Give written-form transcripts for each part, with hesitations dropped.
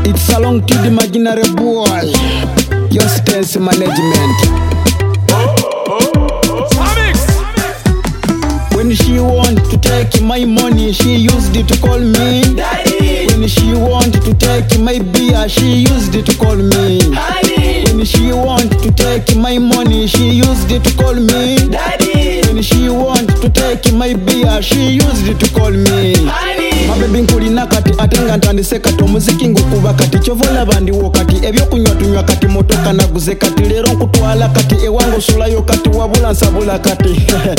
It's a long to the imaginary boy. Your stance management. When she want to take my money, she used it to call me Daddy. When she want to take my beer, she used it to call me Honey. When she want to take my money, she used it to call me Daddy. When she want to take my beer, she used it to call me Honey. Mabebi nkulina kati atenga ntandise kati omuziki ngukuba kati chovola bandiwo kati ebyokunywa tunywa kati motoka naguze kati lero nkutwala kati ewango sulayo kati wabula nsabula kati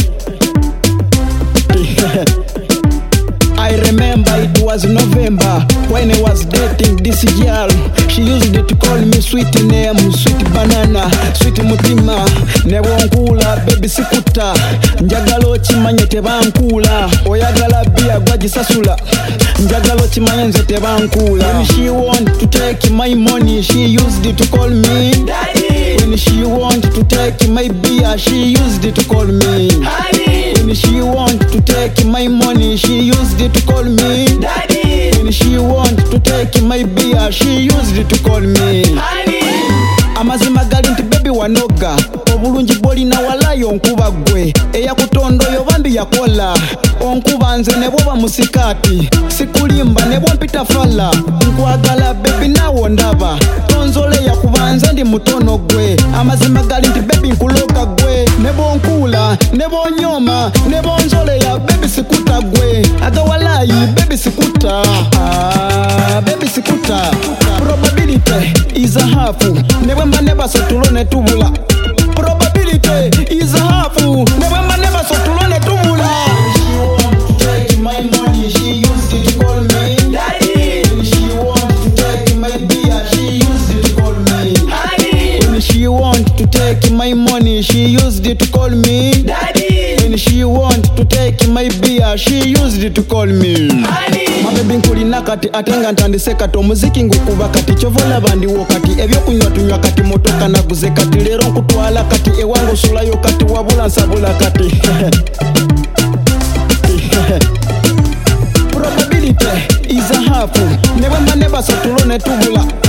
I remember it was November when I was dating this girl. She used it to call me sweet name, sweet banana, sweet mutima. Newonkula baby sikuta, njagalo chimanye tebankula. Oyagala bia gwajisasula, njagalo chimanye nze tebankula. When she want to take my money, she used it to call me Daddy. When she want to take my beer, she used it to call me Honey. When she want to take my money, she used it to call me Daddy. When she want to take my beer, she used it to call me Honey. Amazima gali nti baby wanoga obulungi bolina walayo onkuba gwe eyakutondo yo bambi yakola onkuba nze ne bwoba musikati sikulimba ne bwompita fala nkwagala baby nawo ndaba tonzole yakubanza ndi mutono gwe amazima gali nti baby nkuloka gwe ne bonkula ne bonyoma ne bonzole ya baby sikuta gwe agawalayi baby sikuta baby sikuta probability is a half never so tulone tubula probability is a half never so tulone tubula. She want to take my money, she used it to call me Daddy. When she want to take my beer, she used it to call me Honey. When she want to take my money, she used it to call me Daddy. When she want to take my beer, she used it to call me Honey. Mabebi nkulina kati atenga ntandise kati omuziki ngukuba kati chovola bandiwo kati ebyokunywa tunywa kati motoka naguze kati lero nkutwala kati ewango sulayo kati wabula nsabula kati probability is a half never so tulone tubula